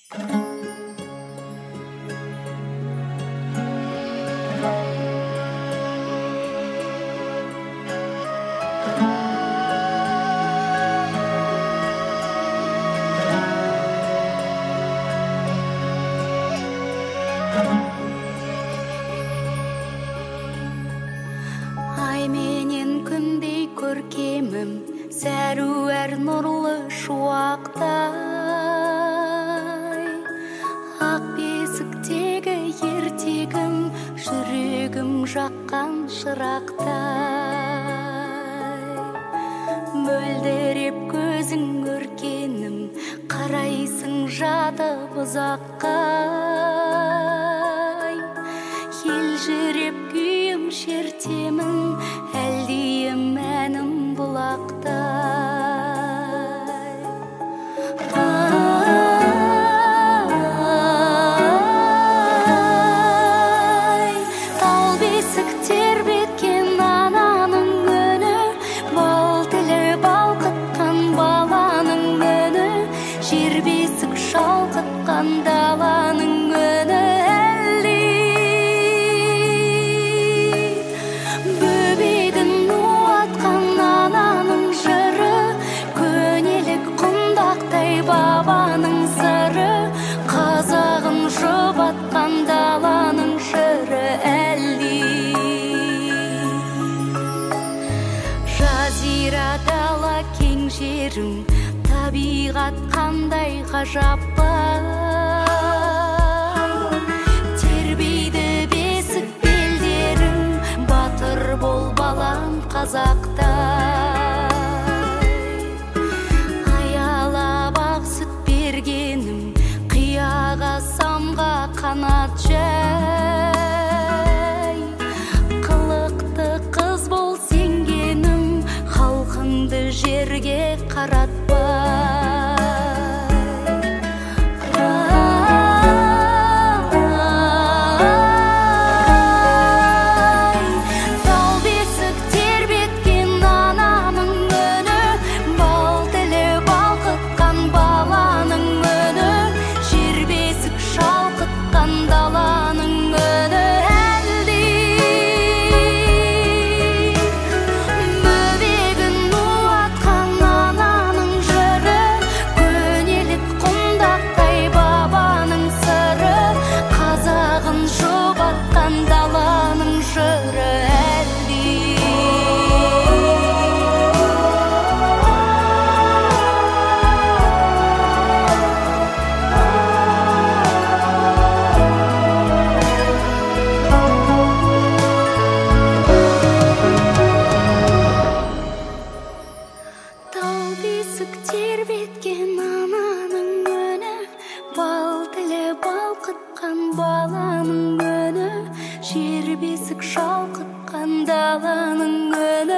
Ай менен күндей көркемім, сәру әр нұрлы шуақтай. Ақ бесіктегі ертегім, жүрегім жаққан шырақтай. Мөлдіреп көзің өркенім, қарайсың жатып ұзаққа. Елжіреп күйім шертемін, әлдейім әнім бұлақтай. Тал бесік тербеткен ананың үні, бал тілі балқытқан баланың үні, жер бесік шалқытқан даланың үні. Бабаның сыры, қазағын жұбатқан даланың жыры әлди. Жазира дала кең жерің, табиғат қандай ғажапты. Тербейді бесік белдерің, батыр бол балам қазақта. Самға қанат жай, қылықты қыз бол сенгенім, халқыңды жерге қаратпай. Тал бесік тербеткен ананың үні, бал тілі балқытқан баланың үні, шалқытқан даланың үні әлди. Бөбегін уатқан ананың жыры, көнелік құндақтай бабаның сыры, қазағын жұбатқан даланың жыры әлди. Тербеткен ананың үні, бал тілі балқытқан баланың үні, жер бесік шалқытқан даланың үні.